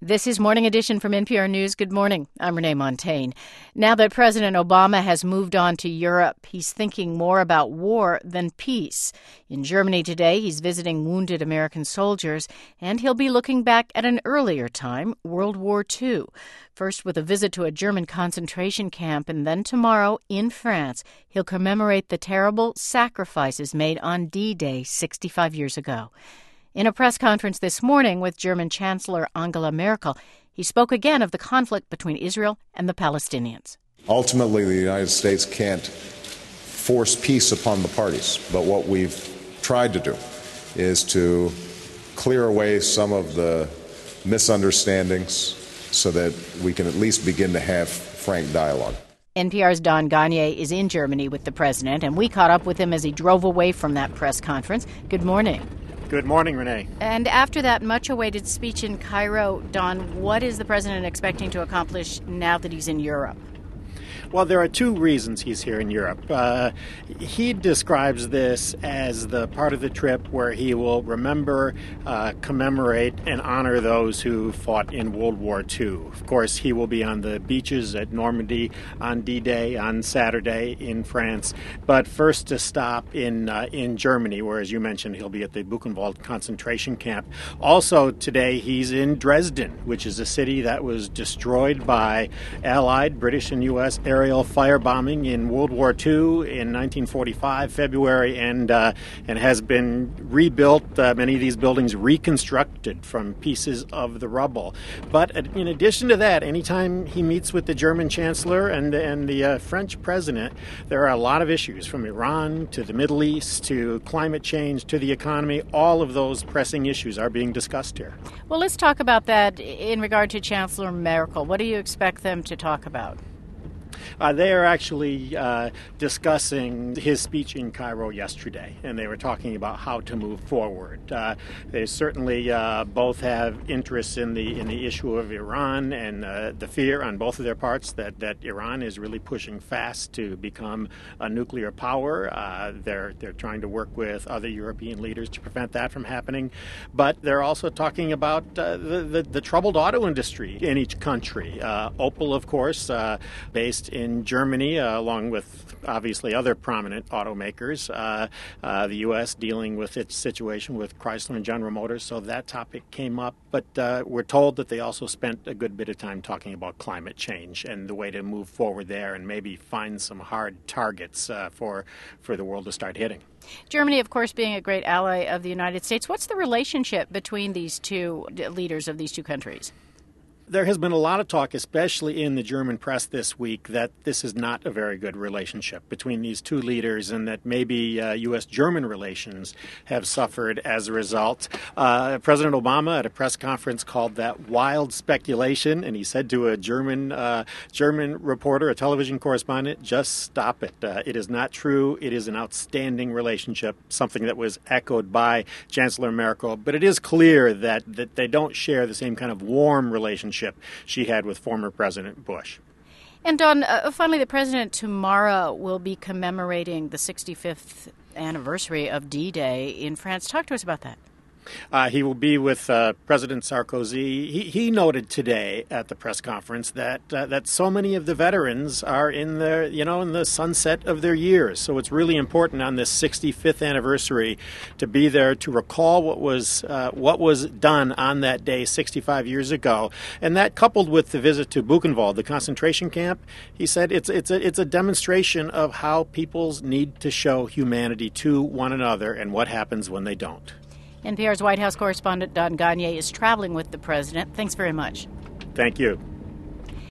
This is Morning Edition from NPR News. Good morning. I'm Renee Montagne. Now that President Obama has moved on to Europe, he's thinking more about war than peace. In Germany today, he's visiting wounded American soldiers, and he'll be looking back at an earlier time, World War II. First with a visit to a German concentration camp, and then tomorrow in France, he'll commemorate the terrible sacrifices made on D-Day 65 years ago. In a press conference this morning with German Chancellor Angela Merkel, he spoke again of the conflict between Israel and the Palestinians. Ultimately, the United States can't force peace upon the parties, but what we've tried to do is to clear away some of the misunderstandings so that we can at least begin to have frank dialogue. NPR's Don Gonyea is in Germany with the president, and we caught up with him as he drove away from that press conference. Good morning. Good morning, Renee. And after that much-awaited speech in Cairo, Don, what is the president expecting to accomplish now that he's in Europe? Well, there are two reasons he's here in Europe. He describes this as the part of the trip where he will remember, commemorate, and honor those who fought in World War II. Of course, he will be on the beaches at Normandy on D-Day on Saturday in France, but first to stop in Germany, where, as you mentioned, he'll be at the Buchenwald concentration camp. Also today, he's in Dresden, which is a city that was destroyed by Allied, British, and U.S. aerial firebombing in World War II in 1945, February, and has been rebuilt, many of these buildings reconstructed from pieces of the rubble. But in addition to that, anytime he meets with the German Chancellor and the French President, there are a lot of issues, from Iran to the Middle East to climate change to the economy. All of those pressing issues are being discussed here. Well, let's talk about that in regard to Chancellor Merkel. What do you expect them to talk about? They are actually discussing his speech in Cairo yesterday, and they were talking about how to move forward. They certainly both have interests in the issue of Iran and the fear on both of their parts that Iran is really pushing fast to become a nuclear power. They're trying to work with other European leaders to prevent that from happening. But they're also talking about the troubled auto industry in each country. Opel, of course, based in Germany, along with obviously other prominent automakers. The U.S. dealing with its situation with Chrysler and General Motors, so that topic came up. But we're told that they also spent a good bit of time talking about climate change and the way to move forward there and maybe find some hard targets for the world to start hitting. Germany, of course, being a great ally of the United States. What's the relationship between these two leaders of these two countries? There has been a lot of talk, especially in the German press this week, that this is not a very good relationship between these two leaders and that maybe U.S.-German relations have suffered as a result. President Obama at a press conference called that wild speculation, and he said to a German reporter, a television correspondent, just stop it. It is not true. It is an outstanding relationship, something that was echoed by Chancellor Merkel. But it is clear that they don't share the same kind of warm relationship she had with former President Bush. And Don, finally, the president tomorrow will be commemorating the 65th anniversary of D-Day in France. Talk to us about that. He will be with President Sarkozy. He noted today at the press conference that so many of the veterans are in the sunset of their years. So it's really important on this 65th anniversary to be there to recall what was done on that day 65 years ago. And that, coupled with the visit to Buchenwald, the concentration camp, he said it's a demonstration of how peoples need to show humanity to one another and what happens when they don't. NPR's White House correspondent Don Gonyea is traveling with the president. Thanks very much. Thank you.